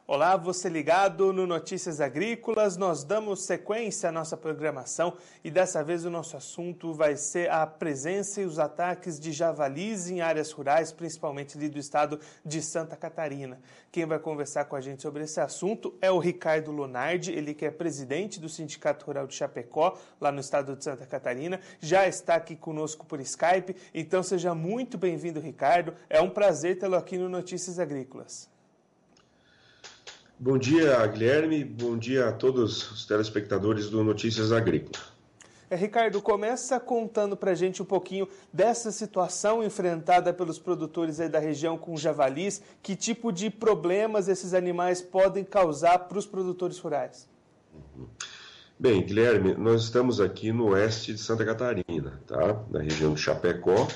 Olá, você ligado no Notícias Agrícolas, nós damos sequência à nossa programação e dessa vez o nosso assunto vai ser a presença e os ataques de javalis em áreas rurais, principalmente ali do estado de Santa Catarina. Quem vai conversar com a gente sobre esse assunto é o Ricardo Lonardi, ele que é presidente do Sindicato Rural de Chapecó, lá no estado de Santa Catarina, já está aqui conosco por Skype, então seja muito bem-vindo, Ricardo, é um prazer tê-lo aqui no Notícias Agrícolas. Bom dia, Guilherme. Bom dia a todos os telespectadores do Notícias Agrícolas. Ricardo, começa contando para a gente um pouquinho dessa situação enfrentada pelos produtores aí da região com javalis. Que tipo de problemas esses animais podem causar para os produtores rurais? Bem, Guilherme, nós estamos aqui no oeste de Santa Catarina, tá? Na região de Chapecó.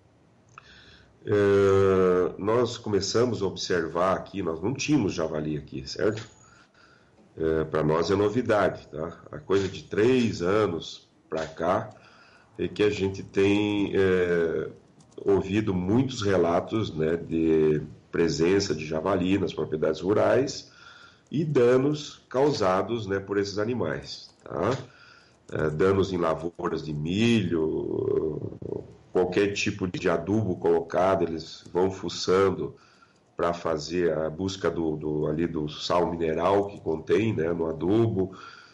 Nós começamos a observar aqui, nós não tínhamos javali aqui, certo? Para nós é novidade, tá? A coisa de 3 anos para cá é que a gente tem ouvido muitos relatos, né, de presença de javali nas propriedades rurais e danos causados, né, por esses animais, tá? Danos em lavouras de milho, qualquer tipo de adubo colocado, eles vão fuçando para fazer a busca do sal mineral que contém, né, no adubo,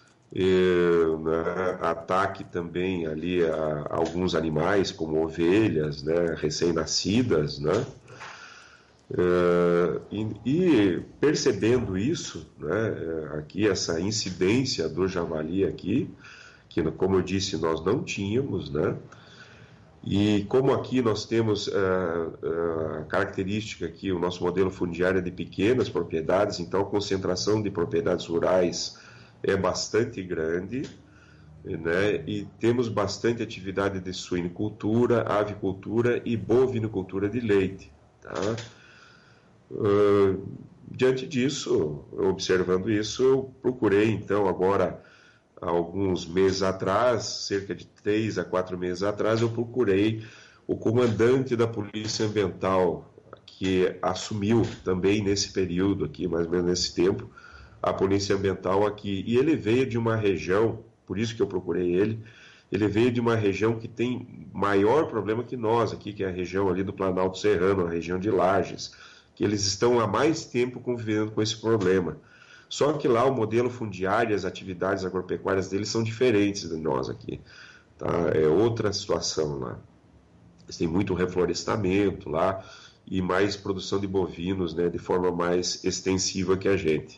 né, ataque também ali a alguns animais, como ovelhas, né, recém-nascidas, né, e percebendo isso, né, aqui essa incidência do javali aqui, que como eu disse, nós não tínhamos, né, e como aqui nós temos a característica que o nosso modelo fundiário é de pequenas propriedades, então a concentração de propriedades rurais é bastante grande, né? E temos bastante atividade de suinicultura, avicultura e bovinocultura de leite. Tá? Diante disso, observando isso, eu procurei então agora, alguns meses atrás, cerca de 3 a 4 meses atrás, eu procurei o comandante da Polícia Ambiental, que assumiu também nesse período aqui, mais ou menos nesse tempo, a Polícia Ambiental aqui. E ele veio de uma região, por isso que eu procurei ele veio de uma região que tem maior problema que nós aqui, que é a região ali do Planalto Serrano, a região de Lages, que eles estão há mais tempo convivendo com esse problema. Só que lá o modelo fundiário e as atividades agropecuárias deles são diferentes de nós aqui. Tá? É outra situação lá. Eles têm muito reflorestamento lá e mais produção de bovinos, né, de forma mais extensiva que a gente.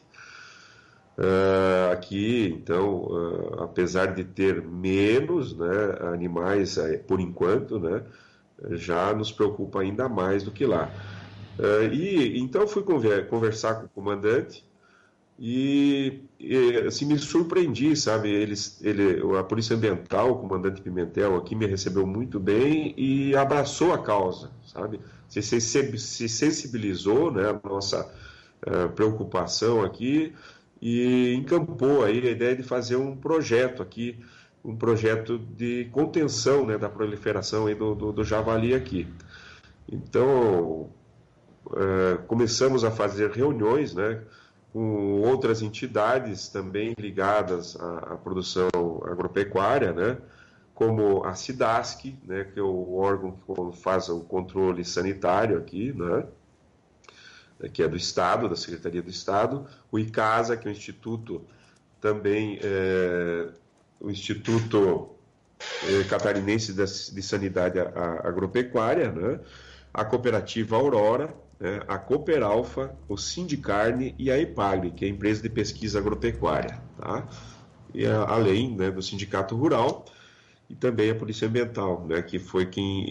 Aqui, então, apesar de ter menos, né, animais por enquanto, né, já nos preocupa ainda mais do que lá. Então fui conversar com o comandante, e assim, me surpreendi, sabe, a Polícia Ambiental, o comandante Pimentel aqui me recebeu muito bem e abraçou a causa, sabe, se sensibilizou, né, a nossa preocupação aqui e encampou aí a ideia de fazer um projeto aqui, um projeto de contenção, né, da proliferação aí do javali aqui. Então, começamos a fazer reuniões, né, com outras entidades também ligadas à produção agropecuária, né, como a SIDASC, né, que é o órgão que faz o controle sanitário aqui, né, que é do Estado, da Secretaria do Estado, o ICASA, que é o Instituto também, o Instituto Catarinense de Sanidade Agropecuária, né, a Cooperativa Aurora, a Cooperalfa, o Sindicarne e a EPAGRE, que é a empresa de pesquisa agropecuária, tá? E além, né, do Sindicato Rural e também a Polícia Ambiental, né, que foi quem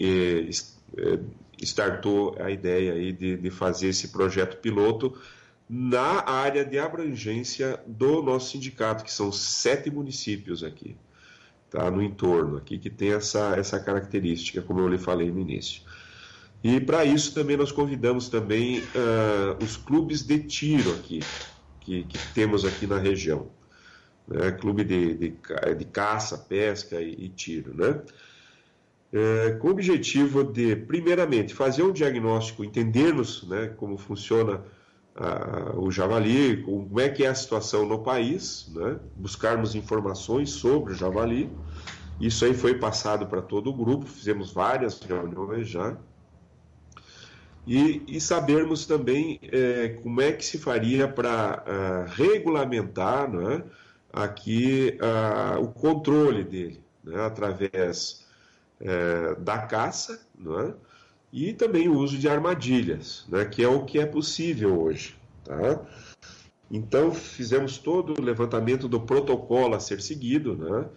startou a ideia aí de fazer esse projeto piloto na área de abrangência do nosso sindicato, que são 7 municípios aqui, tá, no entorno, aqui que tem essa característica, como eu lhe falei no início. E para isso também nós convidamos também os clubes de tiro aqui, que temos aqui na região, né? Clube de caça, pesca e tiro, né? Com o objetivo de, primeiramente, fazer um diagnóstico, entendermos, né, como funciona o javali, como é que é a situação no país, né? Buscarmos informações sobre o javali. Isso aí foi passado para todo o grupo, fizemos várias reuniões já. E sabermos também como é que se faria para regulamentar, né, aqui o controle dele, né, através da caça, né, e também o uso de armadilhas, né, que é o que é possível hoje. Tá? Então, fizemos todo o levantamento do protocolo a ser seguido, né?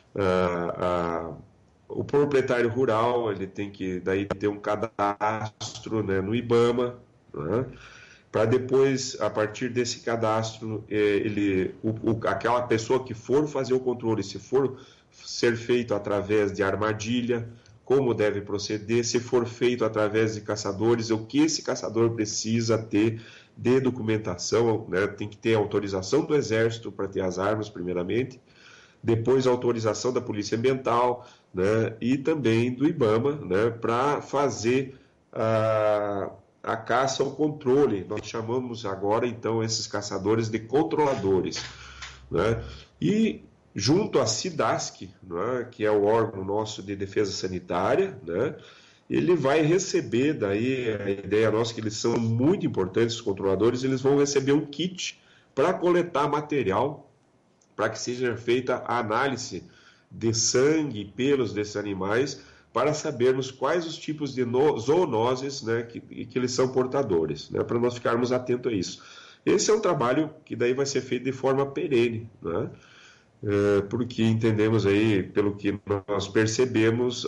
O proprietário rural ele tem que daí ter um cadastro, né, no IBAMA, né, para depois, a partir desse cadastro, aquela pessoa que for fazer o controle, se for ser feito através de armadilha, como deve proceder, se for feito através de caçadores, o que esse caçador precisa ter de documentação, né, tem que ter autorização do Exército para ter as armas, primeiramente, depois a autorização da Polícia Ambiental, né, e também do IBAMA, né, para fazer a caça ao controle. Nós chamamos agora, então, esses caçadores de controladores. Né, e junto à SIDASC, né, que é o órgão nosso de defesa sanitária, né, ele vai receber, daí a ideia nossa é que eles são muito importantes, os controladores, eles vão receber um kit para coletar material, para que seja feita a análise de sangue e pelos desses animais, para sabermos quais os tipos de zoonoses, né, que eles são portadores, né, para nós ficarmos atentos a isso. Esse é um trabalho que daí vai ser feito de forma perene, né, porque entendemos aí, pelo que nós percebemos,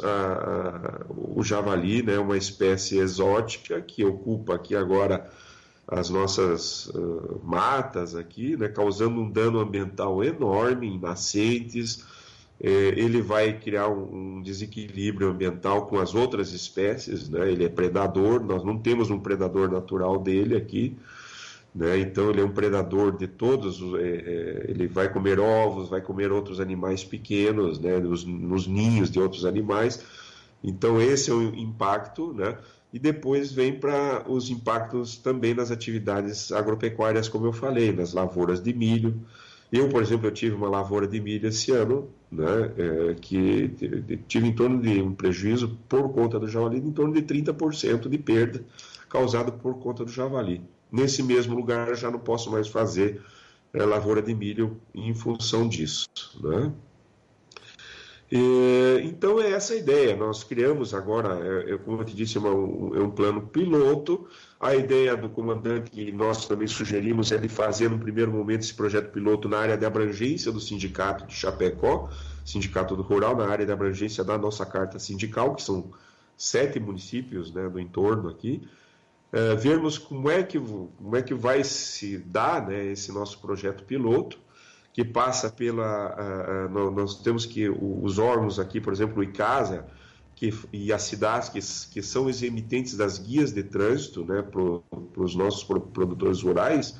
o javali, né, uma espécie exótica que ocupa aqui agora as nossas matas aqui, né, causando um dano ambiental enorme em nascentes. Ele vai criar um desequilíbrio ambiental com as outras espécies, né, ele é predador, nós não temos um predador natural dele aqui, né, então ele é um predador de todos, ele vai comer ovos, vai comer outros animais pequenos, né, nos ninhos de outros animais, então esse é o impacto, né, e depois vem para os impactos também nas atividades agropecuárias, como eu falei, nas lavouras de milho. Eu, por exemplo, eu tive uma lavoura de milho esse ano, né, que tive em torno de um prejuízo por conta do javali, em torno de 30% de perda causada por conta do javali. Nesse mesmo lugar eu já não posso mais fazer lavoura de milho em função disso, né? Então é essa a ideia, nós criamos agora, como eu te disse, é um plano piloto. A ideia do comandante que nós também sugerimos é de fazer no primeiro momento esse projeto piloto na área de abrangência do sindicato de Chapecó, sindicato do rural, na área de abrangência da nossa carta sindical, que são 7 municípios, né, do entorno aqui, vermos como é que vai se dar, né, esse nosso projeto piloto, que passa nós temos que os órgãos aqui, por exemplo, o ICASA e a SIDASC, que são os emitentes das guias de trânsito, né, para os nossos produtores rurais,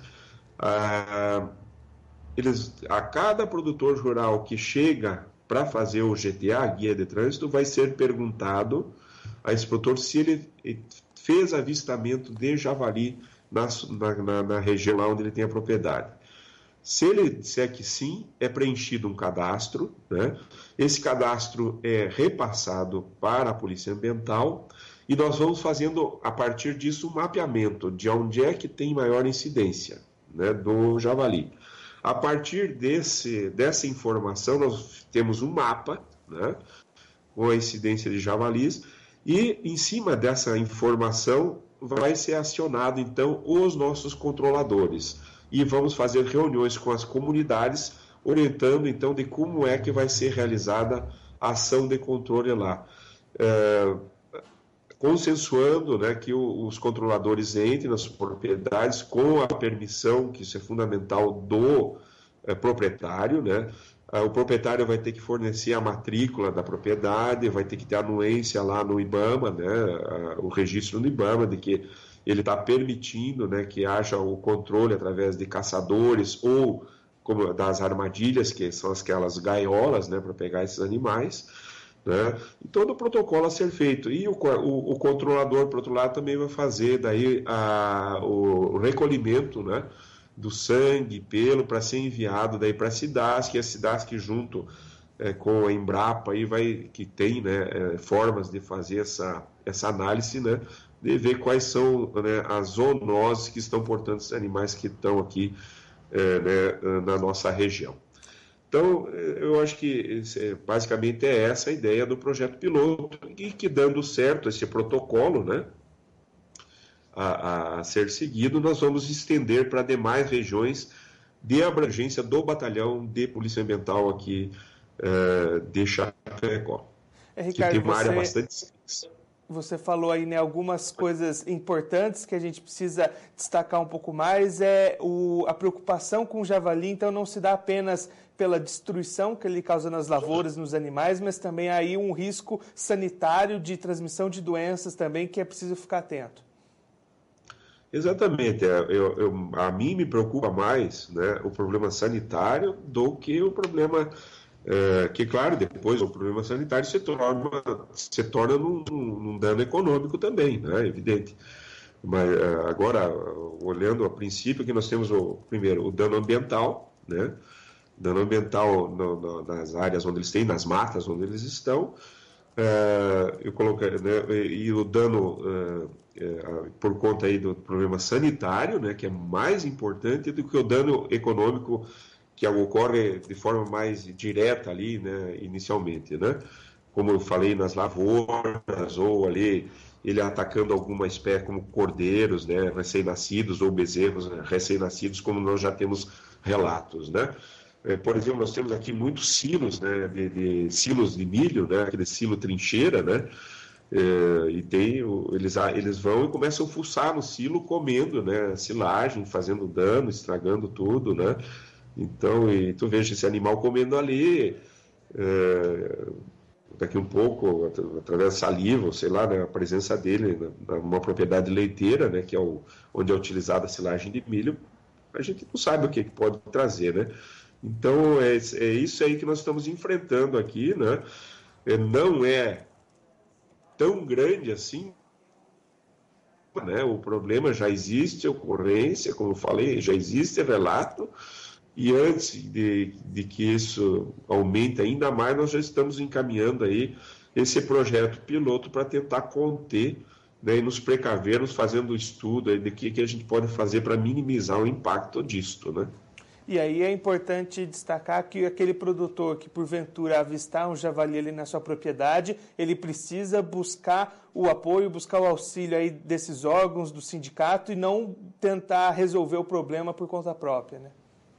a cada produtor rural que chega para fazer o GTA, guia de trânsito, vai ser perguntado a esse produtor se ele fez avistamento de javali na região lá onde ele tem a propriedade. Se ele disser que sim, é preenchido um cadastro, né? Esse cadastro é repassado para a Polícia Ambiental e nós vamos fazendo, a partir disso, um mapeamento de onde é que tem maior incidência, né, do javali. A partir dessa informação, nós temos um mapa, né, com a incidência de javalis, e em cima dessa informação vai ser acionado, então, os nossos controladores. E vamos fazer reuniões com as comunidades, orientando, então, de como é que vai ser realizada a ação de controle lá. Consensuando, né, que os controladores entrem nas propriedades com a permissão, que isso é fundamental, do proprietário, né? O proprietário vai ter que fornecer a matrícula da propriedade, vai ter que ter anuência lá no IBAMA, né, o registro no IBAMA de que ele está permitindo, né, que haja o controle através de caçadores ou das armadilhas, que são aquelas gaiolas, né, para pegar esses animais. né? E todo o protocolo a ser feito. E o controlador, por outro lado, também vai fazer daí o recolhimento, né, do sangue, pelo, para ser enviado daí para a SIDASC, e a SIDASC junto com a Embrapa, aí que tem, né, formas de fazer essa análise, né, de ver quais são, né, as zoonoses que estão portando esses animais que estão aqui né, na nossa região. Então, eu acho que basicamente é essa a ideia do projeto piloto, e que dando certo esse protocolo, né, a ser seguido, nós vamos estender para demais regiões de abrangência do batalhão de Polícia Ambiental aqui de Chapecó, Ricardo, que tem uma área bastante extensa. Você falou aí, né, algumas coisas importantes que a gente precisa destacar um pouco mais. A preocupação com o javali, então, não se dá apenas pela destruição que ele causa nas lavouras, nos animais, mas também aí um risco sanitário de transmissão de doenças também, que é preciso ficar atento. Exatamente. A mim me preocupa mais, né, o problema sanitário do que o problema... que, claro, depois o problema sanitário se torna num dano econômico também, né? Evidente. Mas agora, olhando a princípio, que nós temos primeiro o dano ambiental, né? Dano ambiental nas áreas onde eles têm, nas matas onde eles estão, eu coloquei, né? E o dano por conta aí do problema sanitário, né? Que é mais importante do que o dano econômico, que ocorre de forma mais direta ali, né, inicialmente, né? Como eu falei, nas lavouras, ou ali ele atacando alguma espécie, como cordeiros, né, recém-nascidos, ou bezerros, né, recém-nascidos, como nós já temos relatos, né? Por exemplo, nós temos aqui muitos silos, né, de silos de milho, né, aquele silo trincheira, né? E eles vão e começam a fuçar no silo, comendo, né, silagem, fazendo dano, estragando tudo, né? Então, e tu veja esse animal comendo ali, daqui um pouco, através da saliva, ou sei lá, né, a presença dele numa propriedade leiteira, né, que é onde é utilizada a silagem de milho, a gente não sabe o que pode trazer, né? Então, é isso aí que nós estamos enfrentando aqui, né? Não é tão grande assim, né? O problema já existe, ocorrência, como eu falei, já existe relato. E antes de que isso aumente ainda mais, nós já estamos encaminhando aí esse projeto piloto para tentar conter, né, e nos precavermos, fazendo o estudo aí de que a gente pode fazer para minimizar o impacto disto, né? E aí é importante destacar que aquele produtor que porventura avistar um javali ali na sua propriedade, ele precisa buscar o apoio, buscar o auxílio aí desses órgãos, do sindicato, e não tentar resolver o problema por conta própria, né?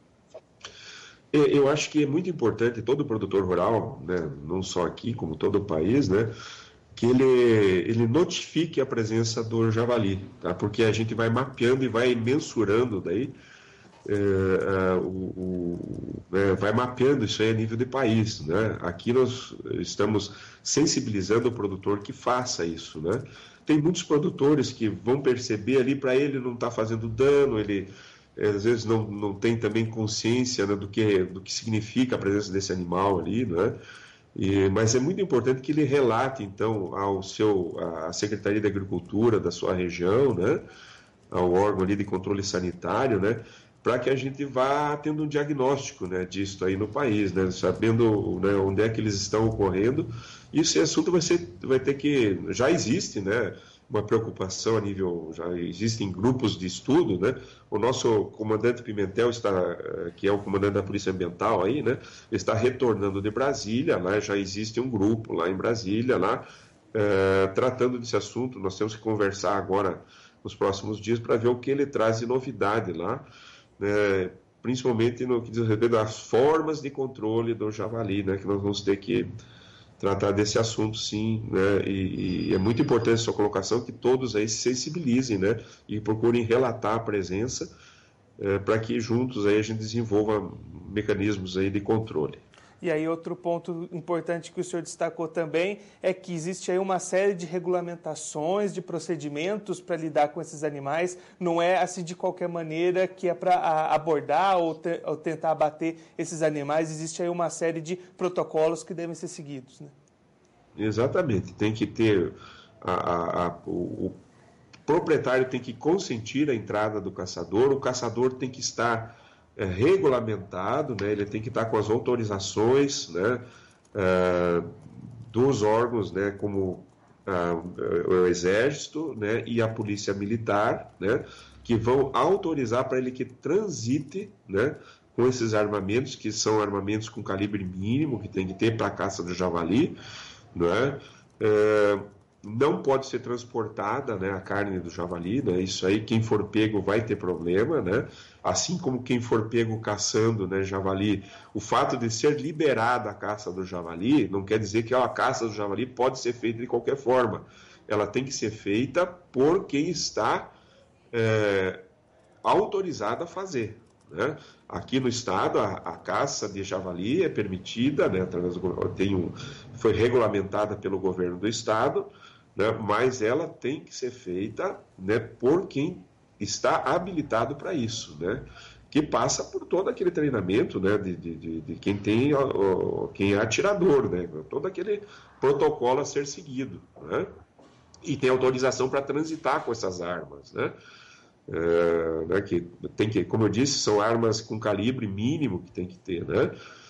Eu acho que é muito importante todo produtor rural, né, não só aqui, como todo o país, né, que ele notifique a presença do javali, tá? Porque a gente vai mapeando e vai mensurando daí, né, vai mapeando isso aí a nível de país, né? Aqui nós estamos sensibilizando o produtor que faça isso, né? Tem muitos produtores que vão perceber ali, para ele não está fazendo dano, ele às vezes não tem também consciência, né, do que significa a presença desse animal ali, né? Mas é muito importante que ele relate, então, à Secretaria de Agricultura da sua região, né, ao órgão ali de controle sanitário, né, para que a gente vá tendo um diagnóstico, né, disso aí no país, né, sabendo, né, onde é que eles estão ocorrendo. Esse assunto vai ter que... Já existe, né, uma preocupação a nível... Já existem grupos de estudo, né? O nosso comandante Pimentel, que é o comandante da Polícia Ambiental aí, né, está retornando de Brasília. Lá já existe um grupo lá em Brasília, lá, tratando desse assunto. Nós temos que conversar agora nos próximos dias para ver o que ele traz de novidade lá, né, principalmente no que diz respeito às formas de controle do javali, né, que nós vamos ter que tratar desse assunto, sim, né? E é muito importante a sua colocação, que todos aí se sensibilizem, né, e procurem relatar a presença, para que juntos aí a gente desenvolva mecanismos aí de controle. E aí outro ponto importante que o senhor destacou também é que existe aí uma série de regulamentações, de procedimentos para lidar com esses animais. Não é assim de qualquer maneira que é para abordar ou tentar abater esses animais. Existe aí uma série de protocolos que devem ser seguidos, né? Exatamente. Tem que ter o proprietário tem que consentir a entrada do caçador, o caçador tem que estar regulamentado, né? Ele tem que estar com as autorizações, né? Dos órgãos, né? Como o Exército, né? E a Polícia Militar, né? Que vão autorizar para ele que transite, né? Com esses armamentos, que são armamentos com calibre mínimo, que tem que ter para a caça do javali, né? Não pode ser transportada, né, a carne do javali, né? Isso aí, quem for pego vai ter problema, né? Assim como quem for pego caçando, né, javali, o fato de ser liberada a caça do javali não quer dizer que a caça do javali pode ser feita de qualquer forma. Ela tem que ser feita por quem está autorizado a fazer, né? Aqui no estado a caça de javali é permitida, né, através foi regulamentada pelo governo do estado, né, mas ela tem que ser feita, né, por quem está habilitado para isso, né, que passa por todo aquele treinamento, né, de quem quem é atirador, né, todo aquele protocolo a ser seguido, né, e tem autorização para transitar com essas armas, né. Né, que como eu disse, são armas com calibre mínimo que tem que ter, né?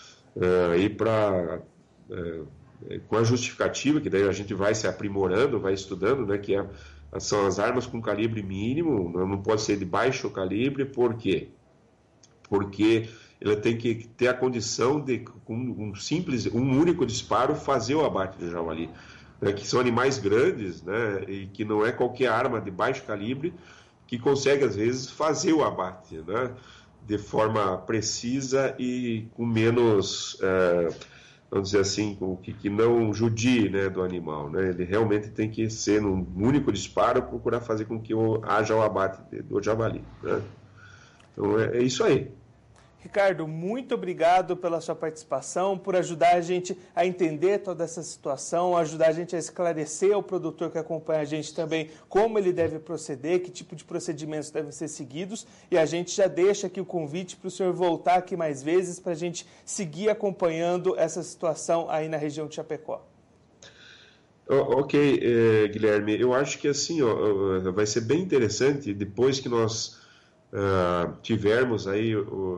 Com a justificativa, que daí a gente vai se aprimorando, vai estudando, né? São as armas com calibre mínimo, não pode ser de baixo calibre, por quê? Porque ela tem que ter a condição de, com um único disparo, fazer o abate do javali, né? Que são animais grandes, né? E que não é qualquer arma de baixo calibre que consegue, às vezes, fazer o abate, né? De forma precisa e com menos, vamos dizer assim, que não judie, né, do animal, né? Ele realmente tem que ser, num único disparo, procurar fazer com que haja o abate do javali, né? Então, é isso aí. Ricardo, muito obrigado pela sua participação, por ajudar a gente a entender toda essa situação, ajudar a gente a esclarecer ao produtor que acompanha a gente também como ele deve proceder, que tipo de procedimentos devem ser seguidos. E a gente já deixa aqui o convite para o senhor voltar aqui mais vezes para a gente seguir acompanhando essa situação aí na região de Chapecó. Ok, Guilherme, eu acho que assim, vai ser bem interessante depois que nós tivermos aí,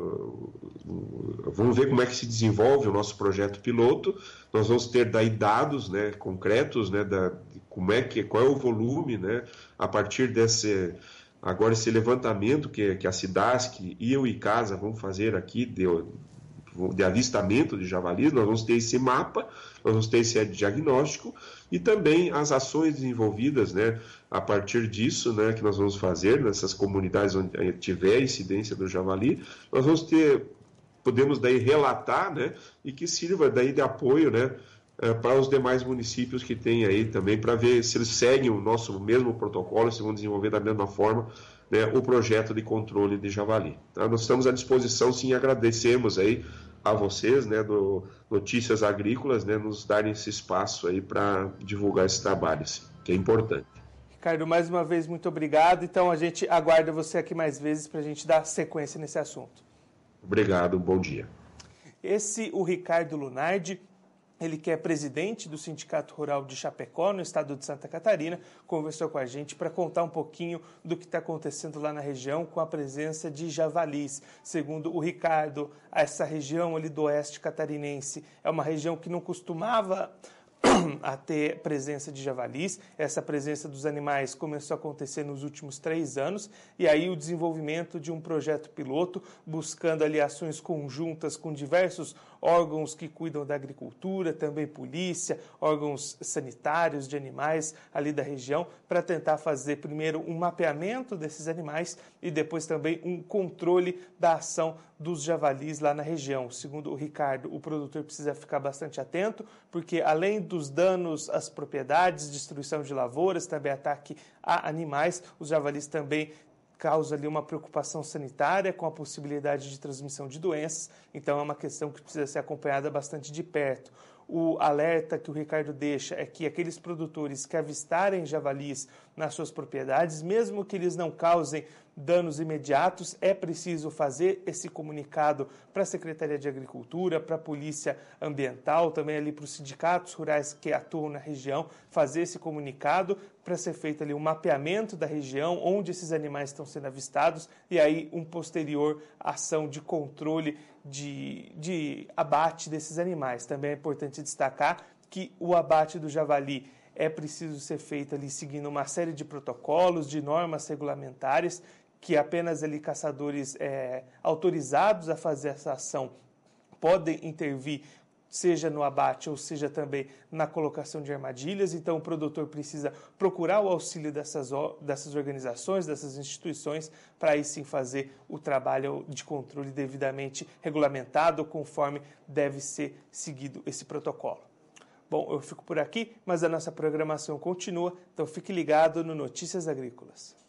vamos ver como é que se desenvolve o nosso projeto piloto. Nós vamos ter daí dados, né, concretos, né, qual é o volume, né, a partir esse levantamento que a SIDASC e o ICASA vão fazer aqui de avistamento de javalis. Nós vamos ter esse mapa, nós vamos ter esse diagnóstico e também as ações desenvolvidas, né, a partir disso, né, que nós vamos fazer nessas comunidades onde tiver incidência do javali. Nós podemos daí relatar, né, e que sirva daí de apoio, né, para os demais municípios que tem aí também, para ver se eles seguem o nosso mesmo protocolo, se vão desenvolver da mesma forma, né, o projeto de controle de javali. Tá? Nós estamos à disposição, sim, agradecemos aí a vocês, né, do Notícias Agrícolas, né, nos darem esse espaço aí para divulgar esse trabalho, assim, que é importante. Ricardo, mais uma vez, muito obrigado. Então, a gente aguarda você aqui mais vezes para a gente dar sequência nesse assunto. Obrigado, bom dia. O Ricardo Lunardi, ele que é presidente do Sindicato Rural de Chapecó, no estado de Santa Catarina, conversou com a gente para contar um pouquinho do que está acontecendo lá na região com a presença de javalis. Segundo o Ricardo, essa região ali do oeste catarinense é uma região que não costumava a ter presença de javalis. Essa presença dos animais começou a acontecer nos últimos 3 anos, e aí o desenvolvimento de um projeto piloto, buscando ali ações conjuntas com diversos órgãos que cuidam da agricultura, também polícia, órgãos sanitários de animais ali da região, para tentar fazer primeiro um mapeamento desses animais e depois também um controle da ação dos javalis lá na região. Segundo o Ricardo, o produtor precisa ficar bastante atento, porque além dos danos às propriedades, destruição de lavouras, também ataque a animais, os javalis também causa ali uma preocupação sanitária com a possibilidade de transmissão de doenças, então é uma questão que precisa ser acompanhada bastante de perto. O alerta que o Ricardo deixa é que aqueles produtores que avistarem javalis nas suas propriedades, mesmo que eles não causem danos imediatos, é preciso fazer esse comunicado para a Secretaria de Agricultura, para a Polícia Ambiental, também ali para os sindicatos rurais que atuam na região, fazer esse comunicado para ser feito ali um mapeamento da região onde esses animais estão sendo avistados e aí um posterior ação de controle de abate desses animais. Também é importante destacar que o abate do javali é preciso ser feito ali seguindo uma série de protocolos, de normas regulamentares, que apenas ali caçadores autorizados a fazer essa ação podem intervir, seja no abate ou seja também na colocação de armadilhas. Então o produtor precisa procurar o auxílio dessas organizações, dessas instituições, para aí sim fazer o trabalho de controle devidamente regulamentado, conforme deve ser seguido esse protocolo. Bom, eu fico por aqui, mas a nossa programação continua, então fique ligado no Notícias Agrícolas.